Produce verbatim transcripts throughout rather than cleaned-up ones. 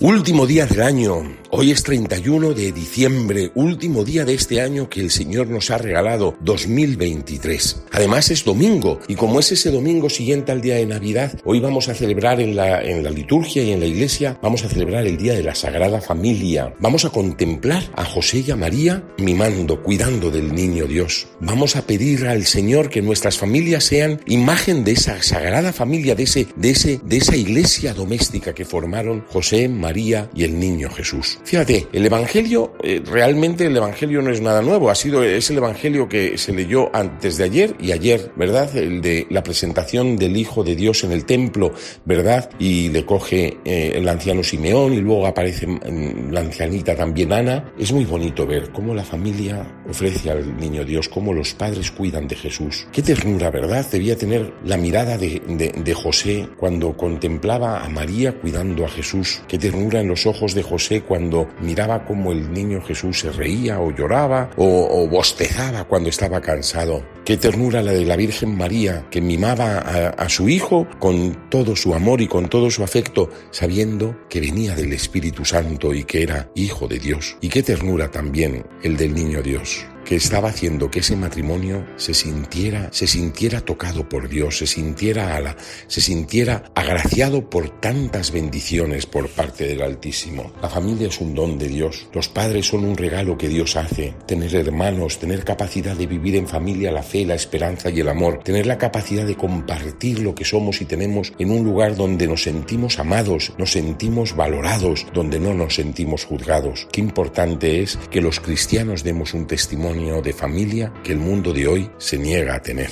Último día del año, hoy es treinta y uno de diciembre, último día de este año que el Señor nos ha regalado, dos mil veintitrés. Además es domingo, y como es ese domingo siguiente al día de Navidad, hoy vamos a celebrar en la, en la liturgia y en la iglesia, vamos a celebrar el día de la Sagrada Familia. Vamos a contemplar a José y a María mimando, cuidando del niño Dios. Vamos a pedir al Señor que nuestras familias sean imagen de esa Sagrada Familia, de ese, de ese, de esa iglesia doméstica que formaron José, María y el niño Jesús. Fíjate, el Evangelio, eh, realmente el Evangelio no es nada nuevo, ha sido, es el Evangelio que se leyó antes de ayer y ayer, ¿verdad? El de la presentación del Hijo de Dios en el templo, ¿verdad? Y le coge eh, el anciano Simeón y luego aparece eh, la ancianita también Ana. Es muy bonito ver cómo la familia ofrece al niño Dios, cómo los padres cuidan de Jesús. Qué ternura, ¿verdad? Debía tener la mirada de, de, de José cuando contemplaba a María cuidando a Jesús. Qué ternura en los ojos de José cuando miraba cómo el niño Jesús se reía o lloraba o, o bostezaba cuando estaba cansado. Qué ternura la de la Virgen María, que mimaba a, a su hijo con todo su amor y con todo su afecto, sabiendo que venía del Espíritu Santo y que era hijo de Dios. Y qué ternura también el del niño Dios, que estaba haciendo que ese matrimonio se sintiera, se sintiera tocado por Dios, se sintiera, ala, se sintiera agraciado por tantas bendiciones por parte del Altísimo. La familia es un don de Dios, los padres son un regalo que Dios hace. Tener hermanos, tener capacidad de vivir en familia la fe, la esperanza y el amor, tener la capacidad de compartir lo que somos y tenemos en un lugar donde nos sentimos amados, nos sentimos valorados, donde no nos sentimos juzgados. Qué importante es que los cristianos demos un testimonio de familia que el mundo de hoy se niega a tener.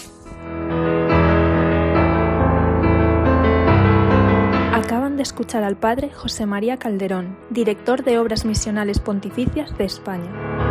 Acaban de escuchar al padre José María Calderón, director de Obras Misionales Pontificias de España.